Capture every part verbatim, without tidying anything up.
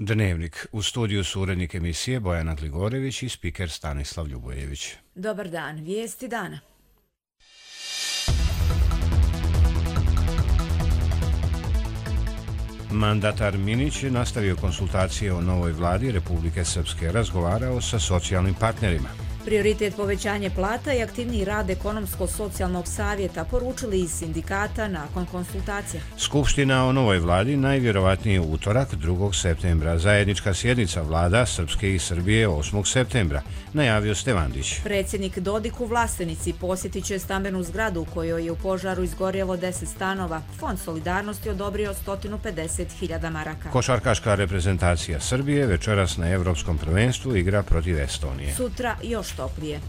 Dnevnik. U studiju su urednik emisije Bojana Gligorević i spiker Stanislav Ljubojević. Dobar dan, vijesti dana. Mandatar Minić je nastavio konsultacije o novoj vladi Republike Srpske, razgovarao sa socijalnim partnerima. Prioritet povećanje plata i aktivniji rad ekonomsko-socijalnog savjeta poručili iz sindikata nakon konsultacija. Skupština o novoj vladi najvjerovatnije u utorak drugog septembra. Zajednička sjednica vlada Srpske i Srbije osmog septembra, najavio Stevandić. Predsjednik Dodik u Vlastenici posjetit će stambenu zgradu u kojoj je u požaru izgorjelo deset stanova. Fond solidarnosti odobrio sto pedeset hiljada maraka. Košarkaška reprezentacija Srbije večeras na Evropskom prvenstvu igra protiv Estonije. Sutra još toplije.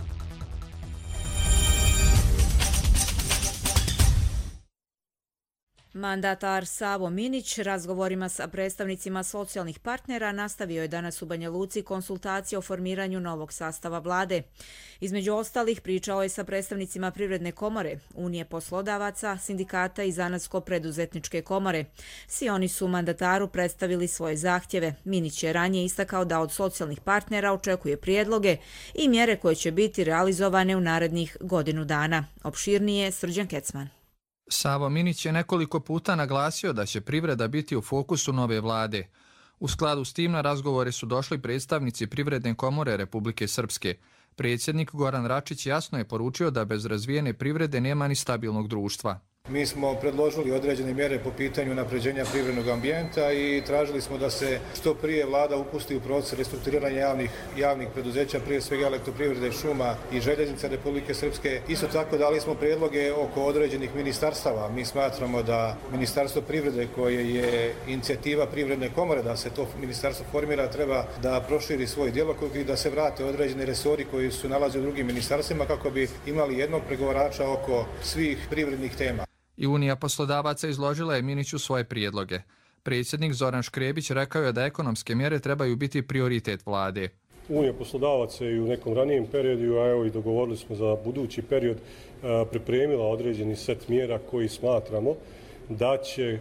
Mandatar Savo Minić razgovorima sa predstavnicima socijalnih partnera nastavio je danas u Banja Luci konsultacije o formiranju novog sastava vlade. Između ostalih pričao je sa predstavnicima Privredne komore, Unije poslodavaca, sindikata i Zanatsko-preduzetničke komore. Svi oni su mandataru predstavili svoje zahtjeve. Minić je ranije istakao da od socijalnih partnera očekuje prijedloge i mjere koje će biti realizovane u narednih godinu dana. Opširnije Srđan Kecman. Savo Minić je nekoliko puta naglasio da će privreda biti u fokusu nove vlade. U skladu s tim na razgovore su došli predstavnici Privredne komore Republike Srpske. Predsjednik Goran Račić jasno je poručio da bez razvijene privrede nema ni stabilnog društva. Mi smo predložili određene mjere po pitanju unapređenja privrednog ambijenta i tražili smo da se što prije vlada upusti u proces restrukturiranja javnih, javnih preduzeća, prije svega Elektroprivrede, Šuma i Željeznica Republike Srpske. Isto tako dali smo prijedloge oko određenih ministarstava. Mi smatramo da Ministarstvo privrede, koje je inicijativa Privredne komore da se to ministarstvo formira, treba da proširi svoj djelokrug i da se vrate određeni resori koji su nalaze u drugim ministarstvima kako bi imali jednog pregovarača oko svih privrednih tema. I Unija poslodavaca izložila je Miniću svoje prijedloge. Predsjednik Zoran Škrebić rekao je da ekonomske mjere trebaju biti prioritet vlade. Unija poslodavaca i u nekom ranijem periodu, a evo i dogovorili smo za budući period, pripremila određeni set mjera koji smatramo da će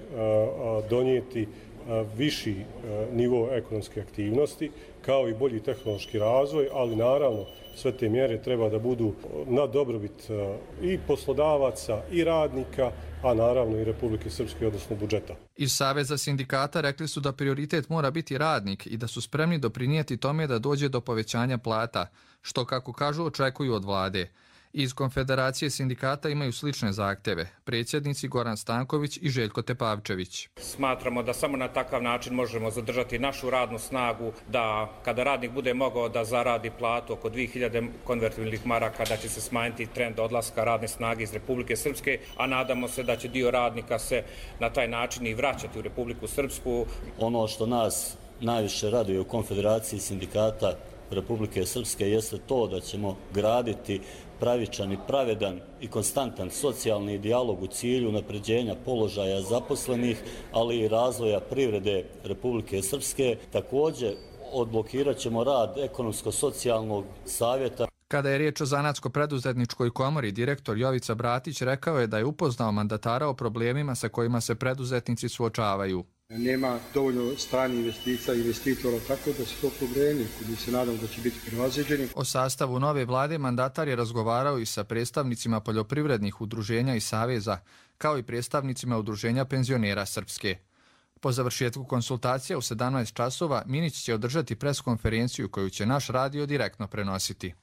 donijeti viši nivo ekonomske aktivnosti, kao i bolji tehnološki razvoj, ali naravno sve te mjere treba da budu na dobrobit i poslodavaca i radnika, a naravno i Republike Srpske, odnosno budžeta. Iz Saveza sindikata rekli su da prioritet mora biti radnik i da su spremni doprinijeti tome da dođe do povećanja plata, što, kako kažu, očekuju od vlade. Iz Konfederacije sindikata imaju slične zahtjeve, predsjednici Goran Stanković i Željko Tepavčević. Smatramo da samo na takav način možemo zadržati našu radnu snagu, da kada radnik bude mogao da zaradi platu oko dvije hiljade konvertibilnih maraka, da će se smanjiti trend odlaska radne snage iz Republike Srpske, a nadamo se da će dio radnika se na taj način i vraćati u Republiku Srpsku. Ono što nas najviše raduje u Konfederaciji sindikata Republike Srpske jeste to da ćemo graditi pravičan i pravedan i konstantan socijalni dijalog u cilju unapređenja položaja zaposlenih, ali i razvoja privrede Republike Srpske. Također odblokirat ćemo rad ekonomsko-socijalnog savjeta. Kada je riječ o Zanatsko-preduzetničkoj komori, direktor Jovica Bratić rekao je da je upoznao mandatara o problemima sa kojima se preduzetnici suočavaju. Nema dovoljno stranih investicija i investitora, tako da su to problemi koji se nadam da će biti prevaziđeni. O sastavu nove vlade mandatar je razgovarao i sa predstavnicima poljoprivrednih udruženja i saveza, kao i predstavnicima udruženja penzionera Srpske. Po završetku konsultacija u sedamnaest časova Minić će održati preskonferenciju koju će naš radio direktno prenositi.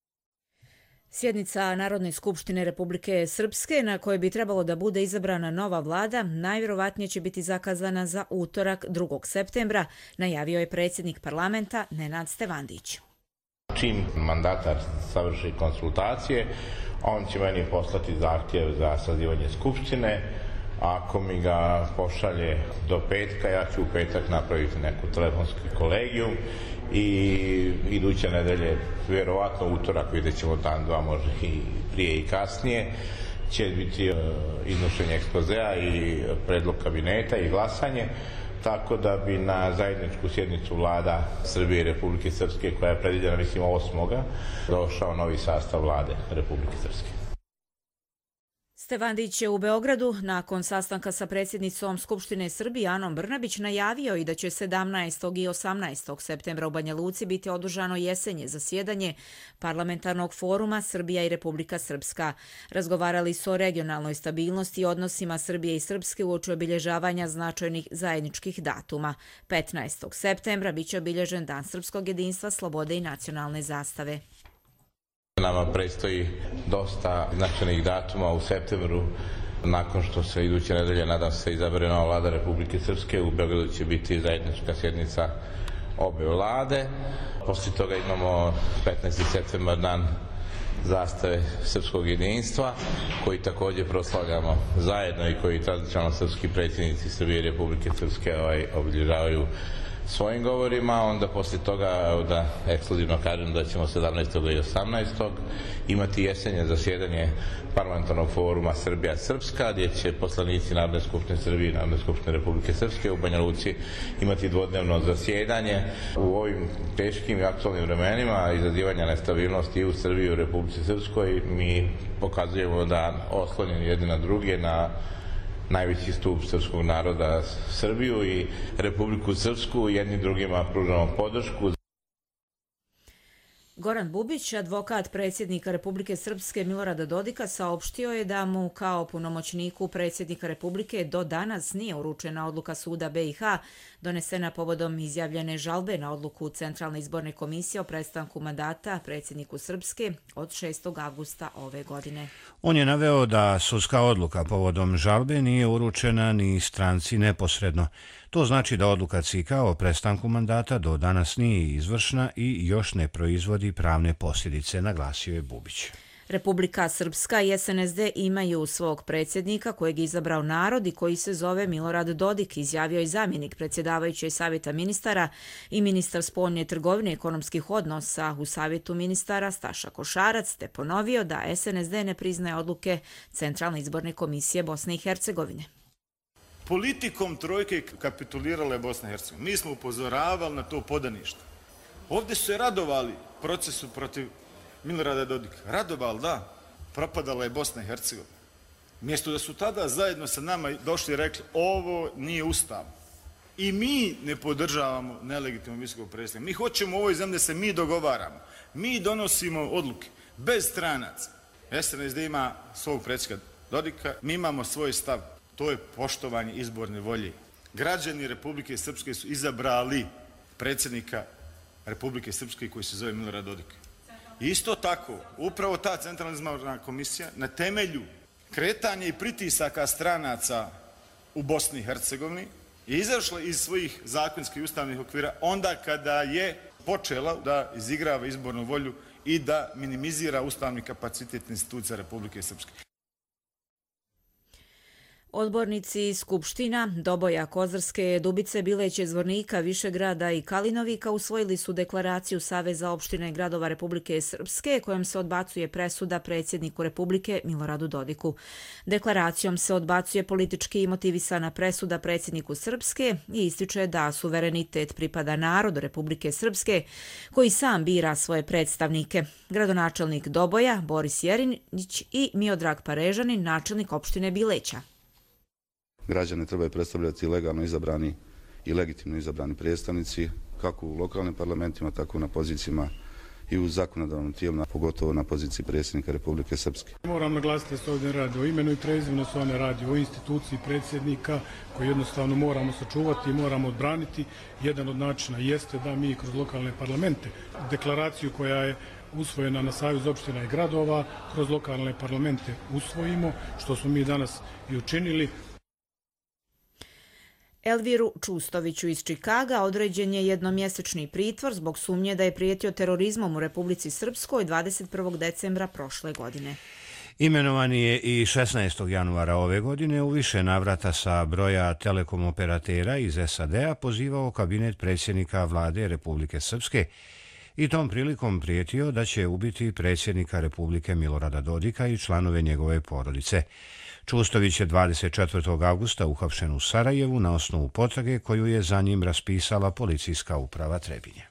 Sjednica Narodne skupštine Republike Srpske, na kojoj bi trebalo da bude izabrana nova vlada, najvjerovatnije će biti zakazana za utorak drugog septembra, najavio je predsjednik parlamenta Nenad Stevandić. Čim mandatar završi konsultacije, on će meni poslati zahtjev za sazivanje skupštine. Ako mi ga pošalje do petka, ja ću u petak napraviti neku telefonsku kolegiju i iduće nedelje, vjerovatno utorak, vidjet ćemo dan, dva, može i prije i kasnije, će biti iznošenje ekspozea i predlog kabineta i glasanje, tako da bi na zajedničku sjednicu vlada Srbije i Republike Srpske, koja je predviđena, mislim, osmoga došao novi sastav vlade Republike Srpske. Stevandić je u Beogradu nakon sastanka sa predsjednicom Skupštine Srbije Anom Brnabić najavio i da će sedamnaestog i osamnaestog septembra u Banja Luci biti održano jesenje zasjedanje Parlamentarnog foruma Srbija i Republika Srpska. Razgovarali su o regionalnoj stabilnosti i odnosima Srbije i Srpske uoči obilježavanja značajnih zajedničkih datuma. petnaestog septembra biće obilježen Dan srpskog jedinstva, slobode i nacionalne zastave. Nama predstoji dosta značajnih datuma u septembru. Nakon što se iduće nedelje, nadam se, izabere nova vlada Republike Srpske, u Beogradu će biti zajednička sjednica obe vlade. Poslije toga imamo petnaesti septembar, Dan zastave srpskog jedinstva, koji također proslavljamo zajedno i koji tradicionalno srpski predsjednici Srbije i Republike Srpske ovaj, obilježavaju svojim govorima. Onda poslije toga, da ekskluzivno kažem da ćemo sedamnaestog i osamnaestog imati jesenje zasjedanje Parlamentarnog foruma Srbija-Srpska, gdje će poslanici Narodne skupštine Srbije i Narodne skupštine Republike Srpske u Banja Luci imati dvodnevno zasjedanje. U ovim teškim i aktualnim vremenima izazivanja nestabilnosti i u Srbiji i u Republici Srpskoj mi pokazujemo da oslonjeni jedni na druge, na najveći stup srpskog naroda Srbiju i Republiku Srpsku, jedni drugima pružamo podršku. Goran Bubić, advokat predsjednika Republike Srpske Milorada Dodika, saopštio je da mu kao punomoćniku predsjednika Republike do danas nije uručena odluka suda B i H donesena povodom izjavljene žalbe na odluku Centralne izborne komisije o prestanku mandata predsjedniku Srpske od šestog avgusta ove godine. On je naveo da sudska odluka povodom žalbe nije uručena ni stranci neposredno. To znači da odluka C I K-a o prestanku mandata do danas nije izvršna i još ne proizvodi pravne posljedice, naglasio je Bubić. Republika Srpska i S N S D imaju svog predsjednika kojeg je izabrao narod i koji se zove Milorad Dodik, izjavio je zamjenik predsjedavajućeg savjeta ministara i ministar spoljne trgovine i ekonomskih odnosa u savjetu ministara Staša Košarac, te ponovio da S N S D ne priznaje odluke Centralne izborne komisije Bosne i Hercegovine. Politikom trojke kapitulirala je Bosna i Hercegovina. Mi smo upozoravali na to podanište. Ovdje su se radovali procesu protiv Milorada Dodika. Radovali, da. Propadala je Bosna i Hercegovina. Mjesto da su tada zajedno sa nama došli i rekli ovo nije ustav. I mi ne podržavamo nelegitimno visokog predsjednika. Mi hoćemo u ovoj zemlji da se mi dogovaramo. Mi donosimo odluke bez stranaca. S N S D ima svog predsjednika Dodika, mi imamo svoj stav. To je poštovanje izborne volje. Građani Republike Srpske su izabrali predsjednika Republike Srpske koji se zove Milorad Dodik. Isto tako, upravo ta Centralna izborna komisija na temelju kretanja i pritisaka stranaca u Bosni i Hercegovini je izašla iz svojih zakonskih i ustavnih okvira onda kada je počela da izigrava izbornu volju i da minimizira ustavni kapacitet institucija Republike Srpske. Odbornici Skupština Doboja, Kozarske, Dubice, Bileće, Zvornika, Višegrada i Kalinovika usvojili su deklaraciju Saveza opština i gradova Republike Srpske kojom se odbacuje presuda predsjedniku Republike Miloradu Dodiku. Deklaracijom se odbacuje politički motivisana presuda predsjedniku Srpske i ističe da suverenitet pripada narodu Republike Srpske koji sam bira svoje predstavnike. Gradonačelnik Doboja Boris Jerinić i Miodrag Parežanin, načelnik opštine Bileća. Građane trebaju predstavljati legalno izabrani i legitimno izabrani predstavnici, kako u lokalnim parlamentima, tako na pozicijama i u zakonodavnom tijelu, pogotovo na poziciji predsjednika Republike Srpske. Moram naglasiti da se ovdje radi o imenu i prezimenu, se one radi o instituciji predsjednika koji jednostavno moramo sačuvati i moramo odbraniti. Jedan od načina jeste da mi kroz lokalne parlamente deklaraciju koja je usvojena na Savezu opština i gradova kroz lokalne parlamente usvojimo, što smo mi danas i učinili. Elviru Čustoviću iz Čikaga određen je jednomjesečni pritvor zbog sumnje da je prijetio terorizmom u Republici Srpskoj dvadeset prvog decembra prošle godine. Imenovan je i šesnaestog januara ove godine u više navrata sa broja telekom operatera iz S A D-a pozivao kabinet predsjednika vlade Republike Srpske i tom prilikom prijetio da će ubiti predsjednika Republike Milorada Dodika i članove njegove porodice. Čustović je dvadeset četvrtog avgusta uhapšen u Sarajevu na osnovu potrage koju je za njim raspisala policijska uprava Trebinje.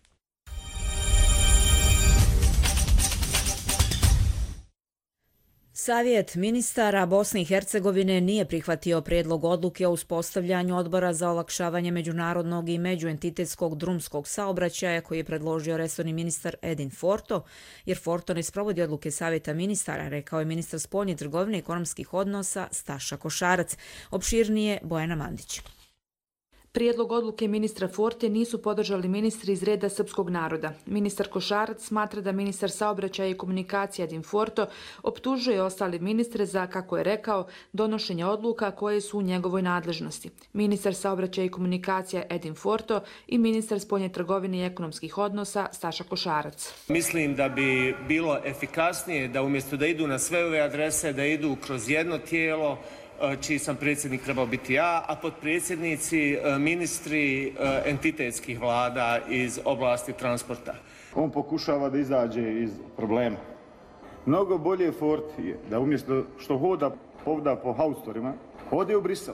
Savjet ministara Bosne i Hercegovine nije prihvatio prijedlog odluke o uspostavljanju odbora za olakšavanje međunarodnog i međuentitetskog drumskog saobraćaja koji je predložio resorni ministar Edin Forto, jer Forto ne sprovodi odluke Savjeta ministara, rekao je ministar spoljne trgovine i ekonomskih odnosa Staša Košarac. Opširnije Bojana Mandić. Prijedlog odluke ministra Forte nisu podržali ministri iz reda srpskog naroda. Ministar Košarac smatra da ministar saobraćaja i komunikacija Edin Forto optužuje ostale ministre za, kako je rekao, donošenje odluka koje su u njegovoj nadležnosti. Ministar saobraćaja i komunikacija Edin Forto i ministar spoljne trgovine i ekonomskih odnosa Staša Košarac. Mislim da bi bilo efikasnije da umjesto da idu na sve ove adrese, da idu kroz jedno tijelo, čiji sam predsjednik trebao biti ja, a potpredsjednici, ministri entitetskih vlada iz oblasti transporta. On pokušava da izađe iz problema. Mnogo bolje Forti je da umjesto što hoda povda po haustorima, ode u Brisel.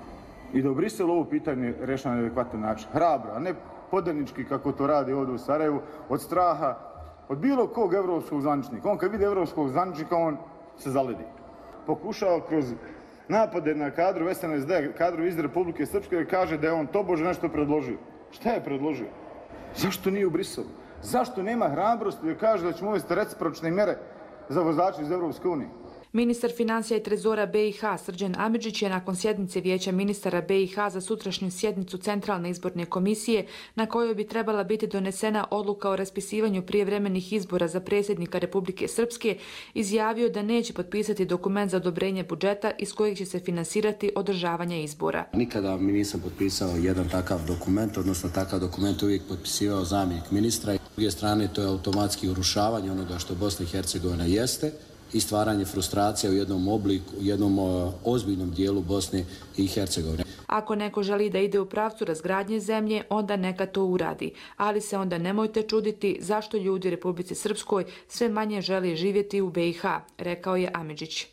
I da u Briselu ovo pitanje rešava na adekvatan način. Hrabro, a ne podanički kako to radi ovdje u Sarajevu, od straha, od bilo kog evropskog zvaničnika. On kad vidi evropskog zvaničnika, on se zaledi. Pokušava kroz napade na kadru S N S D, kadru iz Republike Srpske, kaže da je on tobože nešto predložio. Šta je predložio? Zašto nije u Briselu? Zašto nema hrabrosti da kaže da ćemo uvesti recipročne mjere za vozače iz Evropske unije? Ministar financija i trezora B i H Srđan Amidžić je nakon sjednice Vijeća ministara B i H za sutrašnju sjednicu Centralne izborne komisije, na kojoj bi trebala biti donesena odluka o raspisivanju prijevremenih izbora za predsjednika Republike Srpske, izjavio da neće potpisati dokument za odobrenje budžeta iz kojeg će se finansirati održavanje izbora. Nikada mi nisam potpisao jedan takav dokument, odnosno takav dokument uvijek potpisivao zamjenik ministra. S druge strane, to je automatski urušavanje onoga što Bosna i Hercegovina jeste i stvaranje frustracija u jednom obliku, u jednom uh, ozbiljnom dijelu Bosne i Hercegovine. Ako neko želi da ide u pravcu razgradnje zemlje, onda neka to uradi. Ali se onda nemojte čuditi zašto ljudi u Republici Srpskoj sve manje žele živjeti u B i H, rekao je Amidžić.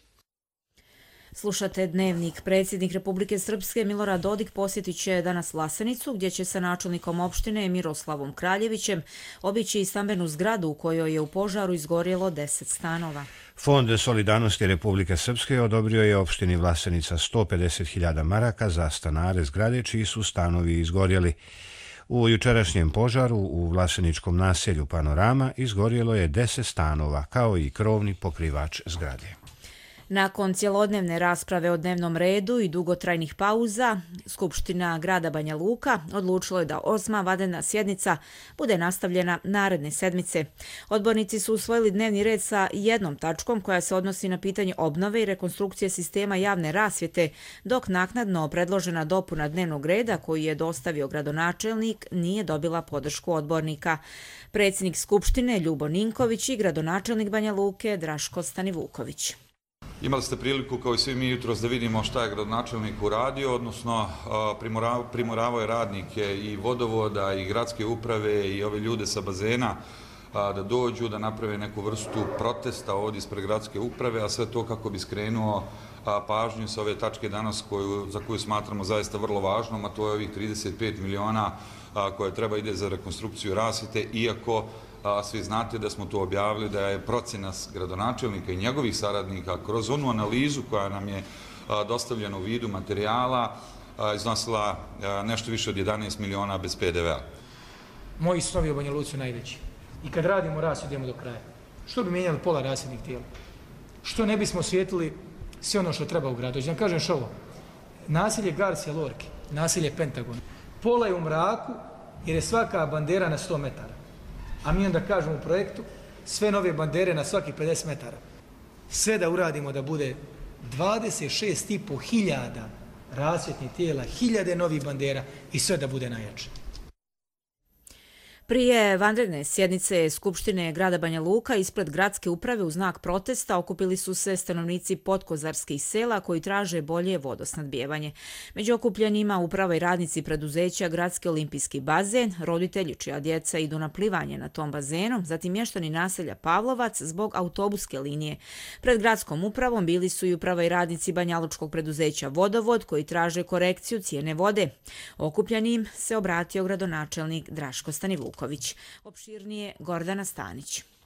Slušate Dnevnik. Predsjednik Republike Srpske Milorad Dodik posjetit će danas Vlasenicu, gdje će sa načelnikom opštine Miroslavom Kraljevićem obići i stambenu zgradu u kojoj je u požaru izgorjelo deset stanova. Fond solidarnosti Republike Srpske odobrio je opštini Vlasenica sto pedeset hiljada maraka za stanare zgrade čiji su stanovi izgorjeli. U jučerašnjem požaru u vlaseničkom naselju Panorama izgorjelo je deset stanova, kao i krovni pokrivač zgrade. Nakon cjelodnevne rasprave o dnevnom redu i dugotrajnih pauza, Skupština grada Banja Luka odlučila je da osma vanredna sjednica bude nastavljena naredne sedmice. Odbornici su usvojili dnevni red sa jednom tačkom koja se odnosi na pitanje obnove i rekonstrukcije sistema javne rasvjete, dok naknadno predložena dopuna dnevnog reda koju je dostavio gradonačelnik nije dobila podršku odbornika. Predsjednik Skupštine Ljubo Ninković i gradonačelnik Banja Luke Draško Stanivuković. Imali ste priliku, kao i svi mi jutros, da vidimo šta je gradonačelnik uradio, odnosno primoravao je radnike i vodovoda i gradske uprave i ove ljude sa bazena da dođu, da naprave neku vrstu protesta ovdje ispred gradske uprave, a sve to kako bi skrenuo pažnju sa ove tačke danas koju, za koju smatramo zaista vrlo važnom, a to je ovih trideset pet miliona koje treba ide za rekonstrukciju rasvjete, iako svi znate da smo to objavili, da je procena gradonačelnika i njegovih saradnika kroz onu analizu koja nam je dostavljena u vidu materijala iznosila nešto više od jedanaest miliona bez P D V-a. Moji snovi u Banja Luci su najveći. I kad radimo rasvjet, idemo do kraja. Što bi mijenjali pola rasvjetnih tijela? Što ne bismo osvijetili sve ono što treba u gradu? Da kažem što ovo. Nasilje Garcia Lorke, nasilje Pentagon. Pola je u mraku jer je svaka bandera na sto metara. A mi onda kažemo u projektu sve nove bandere na svaki pedeset metara. Sve da uradimo da bude dvadeset šest i po hiljada rasvjetnih tijela, hiljade novih bandera i sve da bude najjače. Prije vanredne sjednice Skupštine grada Banja Luka ispred gradske uprave u znak protesta okupili su se stanovnici podkozarskih sela koji traže bolje vodosnadbijevanje. Među okupljenima uprava i radnici preduzeća Gradski olimpijski bazen, roditelji čija djeca idu na plivanje na tom bazenu, zatim mještani naselja Pavlovac zbog autobuske linije. Pred gradskom upravom bili su i uprava i radnici banjalučkog preduzeća Vodovod koji traže korekciju cijene vode. Okupljenim se obratio gradonačelnik Draško Stanivuković. Opširnije Gordana Stanić.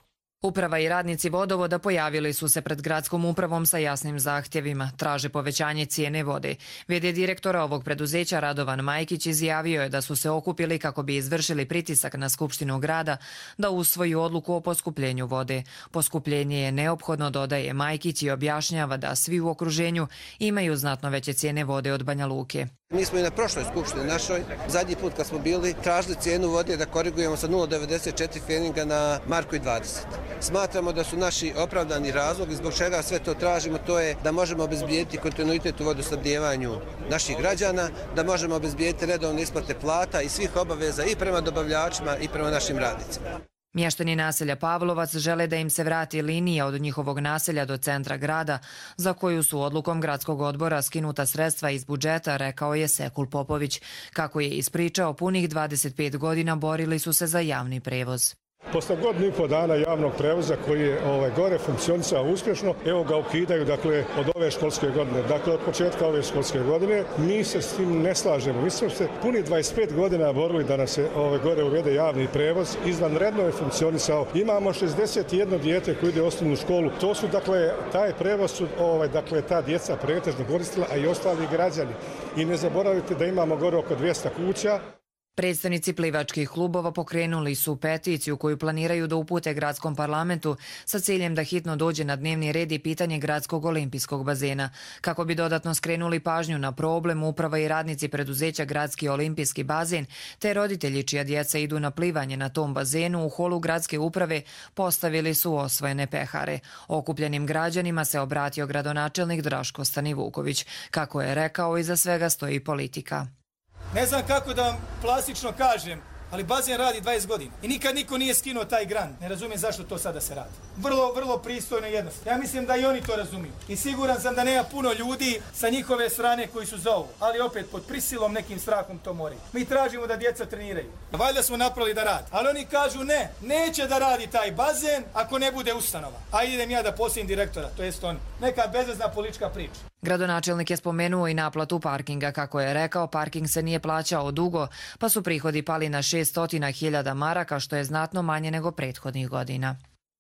Uprava i radnici vodovoda pojavili su se pred gradskom upravom sa jasnim zahtjevima. Traže povećanje cijene vode. V D direktora ovog preduzeća Radovan Majkić izjavio je da su se okupili kako bi izvršili pritisak na Skupštinu grada da usvoji odluku o poskupljenju vode. Poskupljenje je neophodno, dodaje Majkić, i objašnjava da svi u okruženju imaju znatno veće cijene vode od Banja Luke. Mi smo i na prošloj skupštini našoj, zadnji put kad smo bili, tražili cijenu vode da korigujemo sa nula zarez devedeset četiri pfeninga na marku i dvadeset. Smatramo da su naši opravdani razlogi zbog čega sve to tražimo, to je da možemo obezbijediti kontinuitet u vodosnabdijevanju naših građana, da možemo obezbijediti redovne isplate plata i svih obaveza i prema dobavljačima i prema našim radnicima. Mještani naselja Pavlovac žele da im se vrati linija od njihovog naselja do centra grada, za koju su odlukom gradskog odbora skinuta sredstva iz budžeta, rekao je Sekul Popović. Kako je ispričao, punih dvadeset pet godina borili su se za javni prevoz. Posle godinu i po dana javnog prevoza koji je ovaj, gore funkcionisao uspješno, evo ga ukidaju dakle, od ove školske godine. Dakle, od početka ove školske godine mi se s tim ne slažemo. Mi smo se puni dvadeset pet godina borili da nas se ovaj, gore uvede javni prevoz. Izvanredno je funkcionisao. Imamo šezdeset jedno dijete koje ide u osnovnu školu. To su, dakle, taj prevoz su, ovaj, dakle, ta djeca pretežno koristila, a i ostali građani. I ne zaboravite da imamo gore oko dvjesto kuća. Predstavnici plivačkih klubova pokrenuli su peticiju koju planiraju da upute gradskom parlamentu sa ciljem da hitno dođe na dnevni red i pitanje gradskog olimpijskog bazena. Kako bi dodatno skrenuli pažnju na problem, uprava i radnici preduzeća Gradski olimpijski bazen te roditelji čija djeca idu na plivanje na tom bazenu u holu gradske uprave postavili su osvojene pehare. Okupljenim građanima se obratio gradonačelnik Draško Stanivuković. Kako je rekao, iza svega stoji politika. Ne znam kako da vam plastično kažem, ali bazen radi dvadeset godina i nikad niko nije skinuo taj grant. Ne razumijem zašto to sada se radi. Vrlo, vrlo pristojno i jednostavno. Ja mislim da i oni to razumiju. I siguran sam da nema puno ljudi sa njihove strane koji su za ovo. Ali opet pod prisilom, nekim strahom to moraju. Mi tražimo da djeca treniraju. Valjda smo napravili da radi. Ali oni kažu ne, neće da radi taj bazen ako ne bude ustanova. A idem ja da postavim direktora, to jest oni. Neka bezvezna politička priča. Gradonačelnik je spomenuo i naplatu parkinga. Kako je rekao, parking se nije plaćao dugo, pa su prihodi pali na šessto hiljada maraka, što je znatno manje nego prethodnih godina.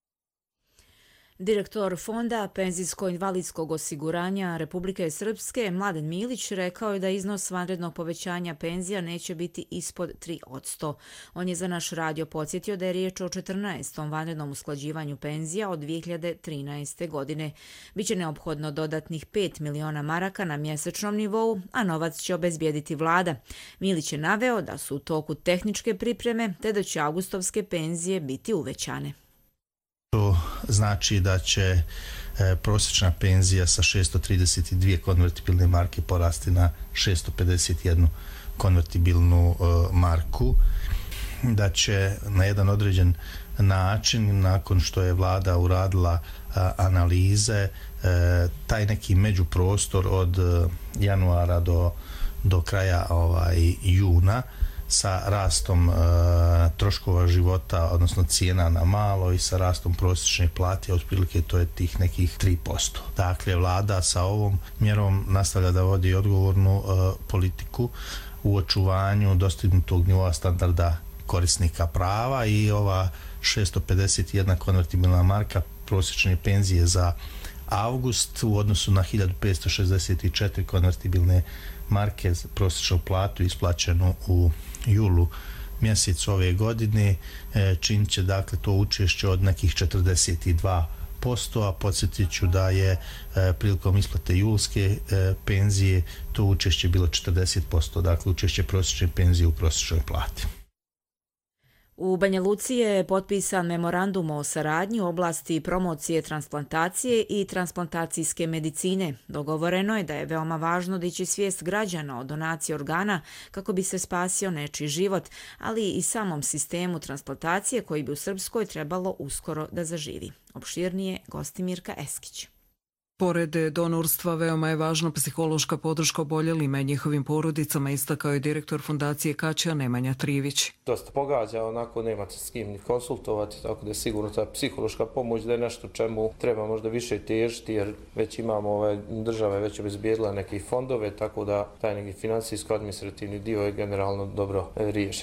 Direktor Fonda penzijsko-invalidskog osiguranja Republike Srpske Mladen Milić rekao je da iznos vanrednog povećanja penzija neće biti ispod tri posto. On je za naš radio podsjetio da je riječ o četrnaestom vanrednom usklađivanju penzija od dvije hiljade trinaeste. godine. Biće neophodno dodatnih pet miliona maraka na mjesečnom nivou, a novac će obezbijediti vlada. Milić je naveo da su u toku tehničke pripreme te da će avgustovske penzije biti uvećane. To znači da će e, prosječna penzija sa šessto trideset dvije konvertibilne marke porasti na šessto pedeset jednu konvertibilnu e, marku, da će na jedan određen način, nakon što je vlada uradila a, analize, e, taj neki međuprostor od e, januara do, do kraja ovaj, juna sa rastom e, troškova života, odnosno cijena na malo i sa rastom prosječne plate, otprilike to je tih nekih tri posto. Dakle, vlada sa ovom mjerom nastavlja da vodi odgovornu e, politiku u očuvanju dostignutog nivoa standarda korisnika prava i ova šessto pedeset jedna konvertibilna marka prosječne penzije za avgust u odnosu na hiljadu petsto šezdeset četiri konvertibilne marke za prosječnu platu isplaćenu u julu mjesec ove godine činit će dakle to učešće od nekih četrdeset dva posto, a podsjetit ću da je e, prilikom isplate julske e, penzije to učešće bilo četrdeset posto, dakle učešće prosječne penzije u prosječnoj plati. U Banja Luci je potpisan memorandum o saradnji u oblasti promocije transplantacije i transplantacijske medicine. Dogovoreno je da je veoma važno dići svijest građana o donaciji organa kako bi se spasio nečiji život, ali i samom sistemu transplantacije koji bi u Srpskoj trebalo uskoro da zaživi. Opširnije Gostimirka Eskić. Pored donorstva, veoma je važna psihološka podrška oboljelima i njihovim porodicama, istakao je direktor Fondacije Kaća Nemanja Trivić. Dosta pogađa, onako nemate s kim ni konsultovati, tako da je sigurno ta psihološka pomoć da je nešto čemu treba možda više težiti, jer već imamo, ove, država je već obezbijedila neke fondove, tako da taj neki financijsko-administrativni dio je generalno dobro riješen.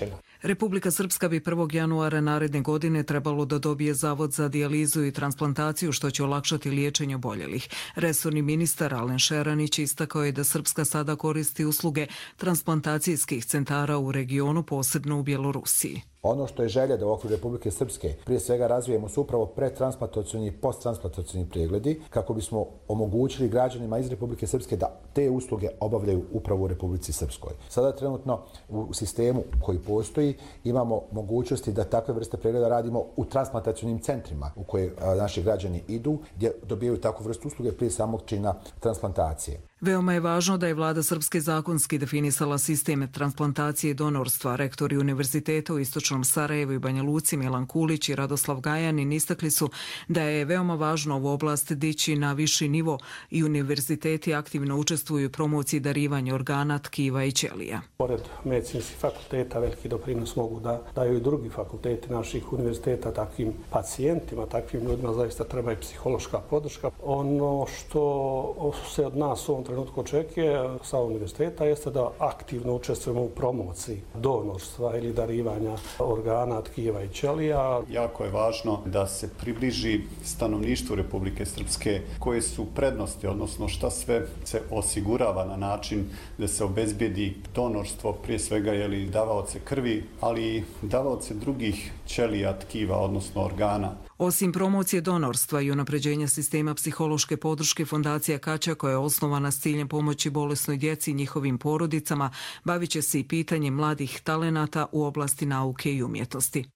Republika Srpska bi prvog januara naredne godine trebalo da dobije zavod za dijalizu i transplantaciju, što će olakšati liječenje oboljelih. Resorni ministar Alen Šeranić istakao je da Srpska sada koristi usluge transplantacijskih centara u regionu, posebno u Bjelorusiji. Ono što je želja da u okviru Republike Srpske prije svega razvijemo su upravo predtransplantacioni i posttransplantacioni pregledi kako bismo omogućili građanima iz Republike Srpske da te usluge obavljaju upravo u Republici Srpskoj. Sada trenutno u sistemu koji postoji imamo mogućnosti da takve vrste pregleda radimo u transplantacionim centrima u koje naši građani idu, gdje dobijaju takvu vrstu usluge prije samog čina transplantacije. Veoma je važno da je vlada Srpske zakonski definisala sistem transplantacije i donorstva. Rektori univerziteta u Istočnom Sarajevu i Banja Luci Milan Kulić i Radoslav Gajanin istakli su da je veoma važno ovu oblast dići na viši nivo i univerziteti aktivno učestvuju u promociji darivanja organa, tkiva i ćelija. Pored medicinskih fakulteta veliki doprinos mogu da daju i drugi fakulteti naših univerziteta takvim pacijentima, takvim ljudima zaista treba i psihološka podrška. Ono što se od nas u ovom trenutku očekuje sa univerziteta jeste da aktivno učestvujemo u promociji donorstva ili darivanja organa, tkiva i ćelija. Jako je važno da se približi stanovništvu Republike Srpske koje su prednosti, odnosno šta sve se osigurava na način da se obezbedi donorstvo, prije svega jeli davaoce krvi, ali i davaoce drugih ćelija, tkiva, odnosno organa. Osim promocije donorstva i unapređenja sistema psihološke podrške, Fondacija Kaća, koja je osnovana s ciljem pomoći bolesnoj djeci i njihovim porodicama, bavit će se i pitanjem mladih talenata u oblasti nauke i umjetnosti.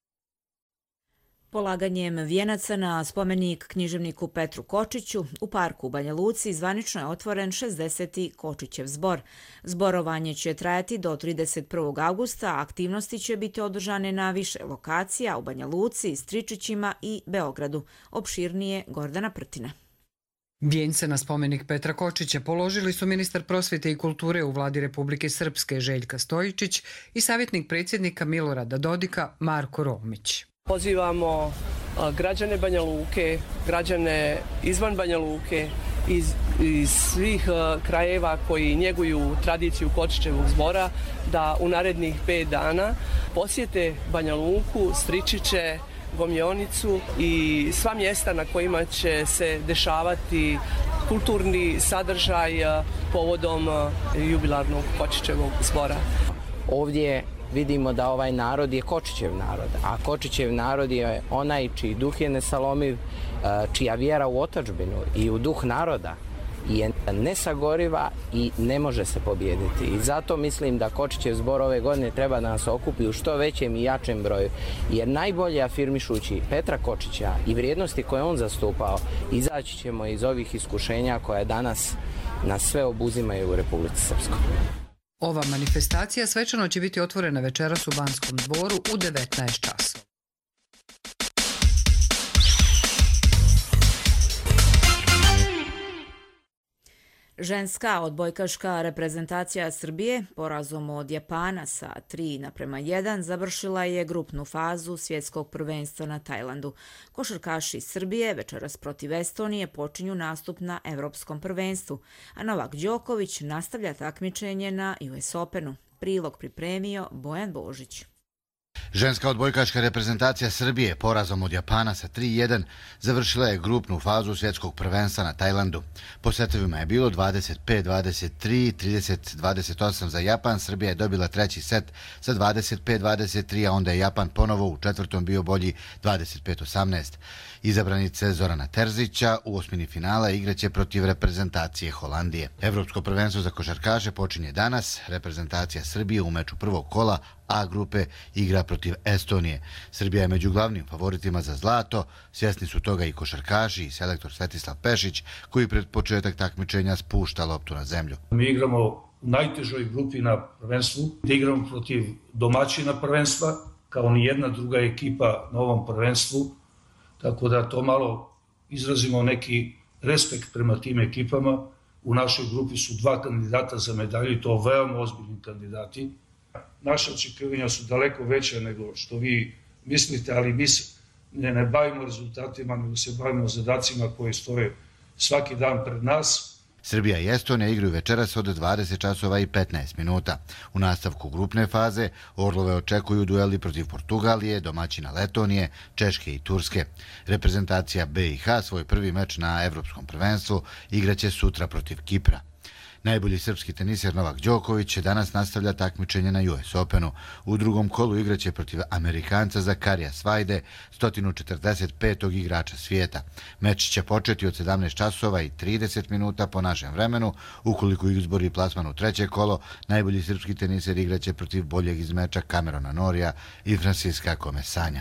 Polaganjem vijenaca na spomenik književniku Petru Kočiću u parku u Banja Luci zvanično je otvoren šezdeseti Kočićev zbor. Zborovanje će trajati do trideset prvog avgusta, a aktivnosti će biti održane na više lokacija u Banja Luci, Stričićima i Beogradu. Opširnije Gordana Prtina. Vijence na spomenik Petra Kočića položili su ministar prosvjete i kulture u vladi Republike Srpske Željka Stojičić i savjetnik predsjednika Milorada Dodika Marko Romić. Pozivamo građane Banja Luke, građane izvan Banja Luke, iz, iz svih krajeva koji njeguju tradiciju Kočićevog zbora da u narednih pet dana posjete Banja Luku, Stričiće, Gomljonicu i sva mjesta na kojima će se dešavati kulturni sadržaj povodom jubilarnog Kočićevog zbora. Ovdje vidimo da ovaj narod je Kočićev narod, a Kočićev narod je onaj čiji duh je nesalomiv, čija vjera u otadžbinu i u duh naroda je nesagoriva i ne može se pobijediti. I zato mislim da Kočićev zbor ove godine treba da nas okupi u što većem i jačem broju, jer najbolje afirmišući Petra Kočića i vrijednosti koje on zastupao, izaći ćemo iz ovih iskušenja koja danas nas sve obuzimaju u Republici Srpskoj. Ova manifestacija svečano će biti otvorena večeras u Banskom dvoru u devetnaest časova. Ženska odbojkaška reprezentacija Srbije porazom od Japana sa tri naprema jedan završila je grupnu fazu svjetskog prvenstva na Tajlandu. Košarkaši Srbije večeras protiv Estonije počinju nastup na Evropskom prvenstvu, a Novak Đoković nastavlja takmičenje na U S Openu. Prilog pripremio Bojan Božić. Ženska odbojkaška reprezentacija Srbije porazom od Japana sa tri jedan završila je grupnu fazu svjetskog prvenstva na Tajlandu. Po setovima je bilo dvadeset pet dvadeset tri, trideset dvadeset osam za Japan. Srbija je dobila treći set sa dvadeset pet dvadeset tri, a onda je Japan ponovo u četvrtom bio bolji dvadeset pet osamnaest. Izabranice Zorana Terzića u osmini finala igraće protiv reprezentacije Holandije. Evropsko prvenstvo za košarkaše počinje danas. Reprezentacija Srbije u meču prvog kola A grupe igra protiv Estonije. Srbija je među glavnim favoritima za zlato. Svjesni su toga i košarkaši i selektor Svetislav Pešić, koji pred početak takmičenja spušta loptu na zemlju. Mi igramo u najtežoj grupi na prvenstvu, da igramo protiv domaćina prvenstva, kao ni jedna druga ekipa na ovom prvenstvu, tako da to malo izrazimo neki respekt prema tim ekipama. U našoj grupi su dva kandidata za medalju i to veoma ozbiljni kandidati. Naše očekivanja su daleko veće nego što vi mislite, ali mi se ne, ne bavimo rezultatima, nego se bavimo zadacima koje stoje svaki dan pred nas. Srbija i Estonija igraju večeras od dvadeset časova i petnaest minuta. U nastavku grupne faze Orlove očekuju dueli protiv Portugalije, domaćina Letonije, Češke i Turske. Reprezentacija B i H svoj prvi meč na Evropskom prvenstvu igraće sutra protiv Kipra. Najbolji srpski teniser Novak Đoković danas nastavlja takmičenje na U S Openu. U drugom kolu igraće protiv Amerikanca Zakarija Svajde, sto četrdeset petog igrača svijeta. Meč će početi od sedamnaest časova i trideset minuta po našem vremenu. Ukoliko izbori plasman u treće kolo, najbolji srpski teniser igraće protiv boljeg iz meča Camerona Norija i Franciska Komesanja.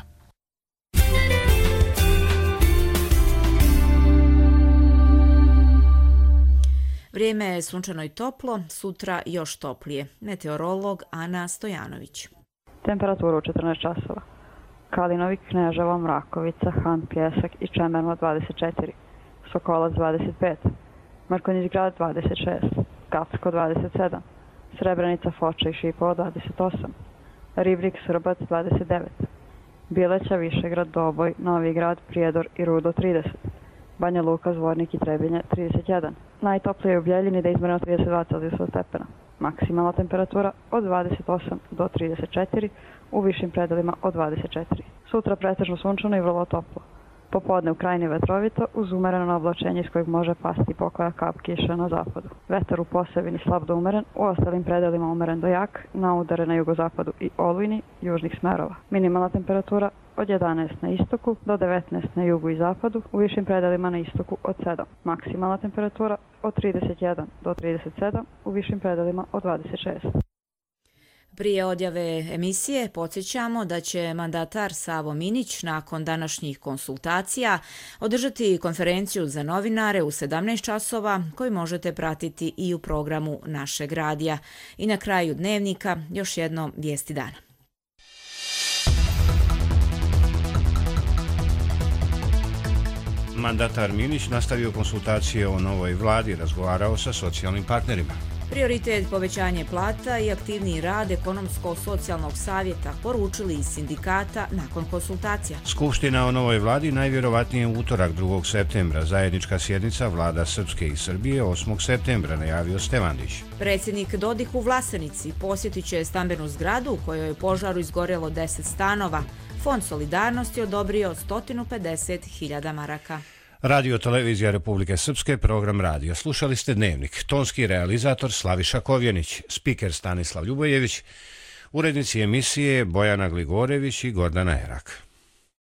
Vrijeme je sunčano i toplo, sutra još toplije. Meteorolog Ana Stojanović. Temperatura u četrnaest časova. Kalinovi, Kneževo, Mrakovica, Han, Pjesak i Čemerno dvadeset četiri. Sokolac dvadeset pet. Mrkonjić Grad dvadeset šest. Kacko dvadeset sedam. Srebrenica, Foča i Šipovo dvadeset osam. Ribnik, Srbac dvadeset devet. Bileća, Višegrad, Doboj, Novi Grad, Prijedor i Rudo trideset. Banja Luka, Zvornik i Trebinje trideset jedan. Najtoplije je u Bjeljini da je izmjereno trideset dva Celzijusova stepena. Maksimalna temperatura od dvadeset osam do trideset četiri, u višim predelima od dvadeset četiri. Sutra pretežno sunčano i vrlo toplo. Popodne u krajini vetrovito uz umereno oblačenje iz kojeg može pasti pokoja kap kiše na zapadu. Vetar u Posavini slab do umeren, u ostalim predelima umeren do jak, na udare na jugozapadu i olujni južnih smerova. Minimalna temperatura od jedanaest na istoku do devetnaest na jugu i zapadu, u višim predelima na istoku od sedam. Maksimalna temperatura od trideset jedan do trideset sedam, u višim predelima od dvadeset šest. Prije odjave emisije podsjećamo da će mandatar Savo Minić nakon današnjih konsultacija održati konferenciju za novinare u sedamnaest časova koju možete pratiti i u programu našeg radija. I na kraju dnevnika još jedno vijesti dana. Mandatar Minić nastavio konsultacije o novoj vladi i razgovarao sa socijalnim partnerima. Prioritet povećanje plata i aktivniji rad ekonomsko-socijalnog savjeta poručili iz sindikata nakon konsultacija. Skupština o novoj vladi najvjerovatnije u utorak drugog septembra. Zajednička sjednica vlada Srpske i Srbije osmog septembra, najavio Stevandić. Predsjednik Dodik u Vlasenici posjetit će stambenu zgradu u kojoj je požaru izgorjelo deset stanova. Fond Solidarnosti odobrio sto pedeset hiljada maraka. Radio Televizija Republike Srpske, program radio. Slušali ste Dnevnik. Tonski realizator Slaviša Kovjenić, spiker Stanislav Ljubojević, urednici emisije Bojana Gligorević i Gordana Erak.